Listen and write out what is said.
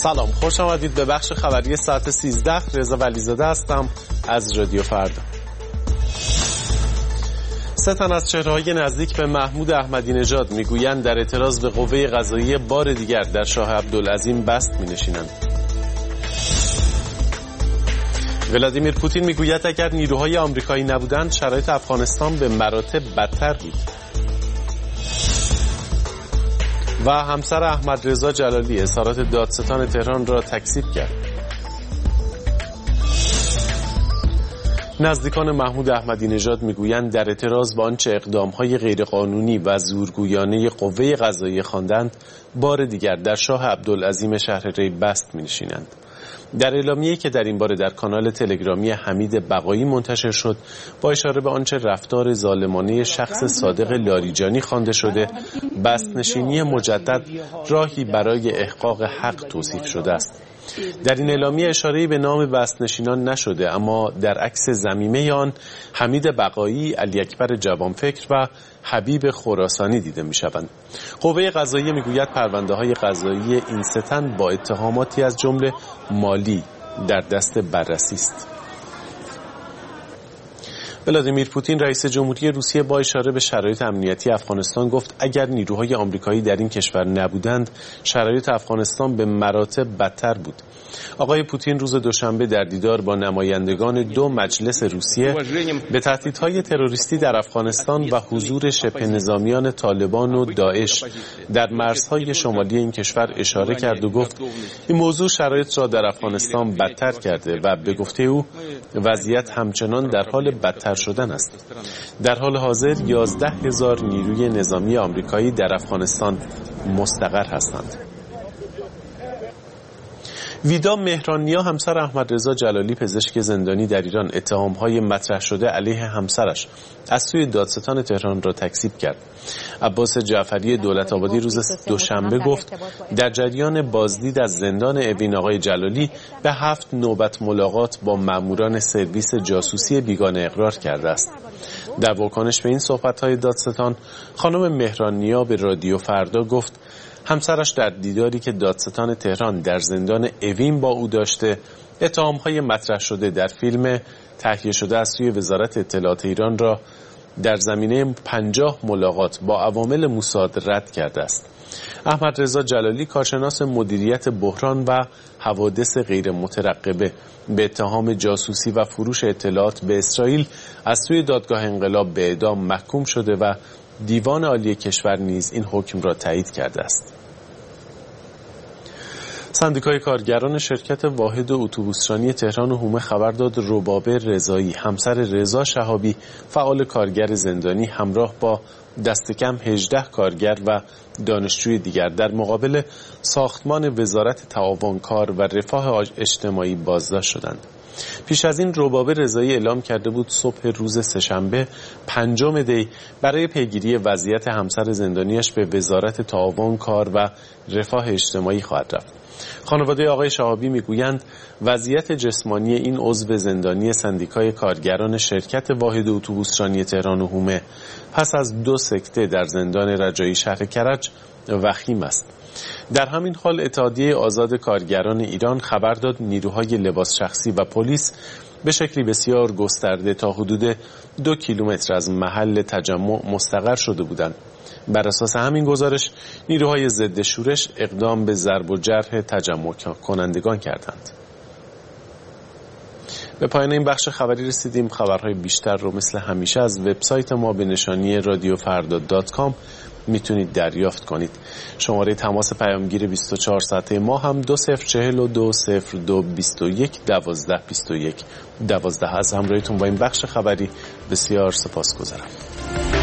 سلام، خوش آمدید به بخش خبری ساعت 13. رضا ولیزاده هستم از رادیو فردا. 3 تن از چهره‌های نزدیک به محمود احمدی نژاد میگویند در اعتراض به قوه قضاییه بار دیگر در شاه عبدالعظیم بست مینشینند. ولادیمیر پوتین میگوید اگر نیروهای آمریکایی نبودند شرایط افغانستان به مراتب بدتر بود. و همسر احمد رضا جلالی اظهارات دادستان تهران را تکذیب کرد. نزدیکان محمود احمدی نژاد میگویند در اعتراض به آنچه اقدام‌های غیرقانونی و زورگویانه قوه قضاییه خواندند بار دیگر در شاه عبدالعظیم شهر ری بست می‌نشینند. در اعلامیه‌ای که در این باره در کانال تلگرامی حمید بقایی منتشر شد با اشاره به آنچه رفتار ظالمانه شخص صادق لاریجانی خوانده شده، بست‌نشینی مجدد راهی برای احقاق حق توصیف شده است. در این اعلامیه اشاره‌ای به نام بست‌نشینان نشده، اما در عکس ضمیمه آن حمید بقایی، علی اکبر جوانفکر و حبیب خراسانی دیده می‌شوند. قوه قضاییه میگوید پرونده‌های قضایی این 3 تن با اتهاماتی از جمله مالی در دست بررسی است. ولادیمیر پوتین رئیس جمهوری روسیه با اشاره به شرایط امنیتی افغانستان گفت اگر نیروهای آمریکایی در این کشور نبودند شرایط افغانستان به مراتب بدتر بود. آقای پوتین روز دوشنبه در دیدار با نمایندگان 2 مجلس روسیه به تهدیدهای تروریستی در افغانستان و حضور شبه نظامیان طالبان و داعش در مرزهای شمالی این کشور اشاره کرد و گفت این موضوع شرایط را در افغانستان بدتر کرده و به گفته او وضعیت همچنان در حال بدتر شدن است. در حال حاضر 11,000 نیروی نظامی آمریکایی در افغانستان مستقر هستند. ویدا مهرانیا همسر احمد رضا جلالی پزشک زندانی در ایران اتهام‌های مطرح شده علیه همسرش از سوی دادستان تهران را تکذیب کرد. عباس جعفری دولت‌آبادی روز دوشنبه گفت در جریان بازدید از زندان اوین آقای جلالی به 7 نوبت ملاقات با ماموران سرویس جاسوسی بیگانه اقرار کرده است. در واکنش به این صحبت‌های دادستان خانم مهرانیا به رادیو فردا گفت همسرش در دیداری که دادستان تهران در زندان اوین با او داشته اتهام‌های مطرح شده در فیلم تهیه شده از سوی وزارت اطلاعات ایران را در زمینه 50 ملاقات با عوامل موساد رد کرده است. احمد رضا جلالی کارشناس مدیریت بحران و حوادث غیر مترقبه به اتهام جاسوسی و فروش اطلاعات به اسرائیل از سوی دادگاه انقلاب به اعدام محکوم شده و دیوان عالی کشور نیز این حکم را تایید کرده است. سندیکای کارگران شرکت واحد اتوبوسرانی تهران و حومه خبر داد ربابه رضایی همسر رضا شهابی فعال کارگر زندانی همراه با دست کم 18 کارگر و دانشجوی دیگر در مقابل ساختمان وزارت تعاون کار و رفاه اجتماعی بازداشت شدند. پیش از این ربابه رضایی اعلام کرده بود صبح روز سه‌شنبه 5 دی برای پیگیری وضعیت همسر زندانیش به وزارت تعاون کار و رفاه اجتماعی خواهد رفت. خانواده آقای شهابی میگویند وضعیت جسمانی این عضو زندانی سندیکای کارگران شرکت واحد اتوبوسرانی تهران و حومه پس از 2 سکته در زندان رجایی شهر کرج وخیم است. در همین حال اتحادیه آزاد کارگران ایران خبر داد نیروهای لباس شخصی و پلیس به شکلی بسیار گسترده تا حدود 2 کیلومتر از محل تجمع مستقر شده بودند. بر اساس همین گزارش نیروهای ضد شورش اقدام به ضرب و جرح تجمع کنندگان کردند. به پایان این بخش خبری رسیدیم. خبرهای بیشتر رو مثل همیشه از وبسایت ما به نشانی radiofarda.com میتونید دریافت کنید. شماره تماس پیامگیر 24 ساعته ما هم 2042 0221 1221 12. از همراهیتون با این بخش خبری بسیار سپاسگزارم.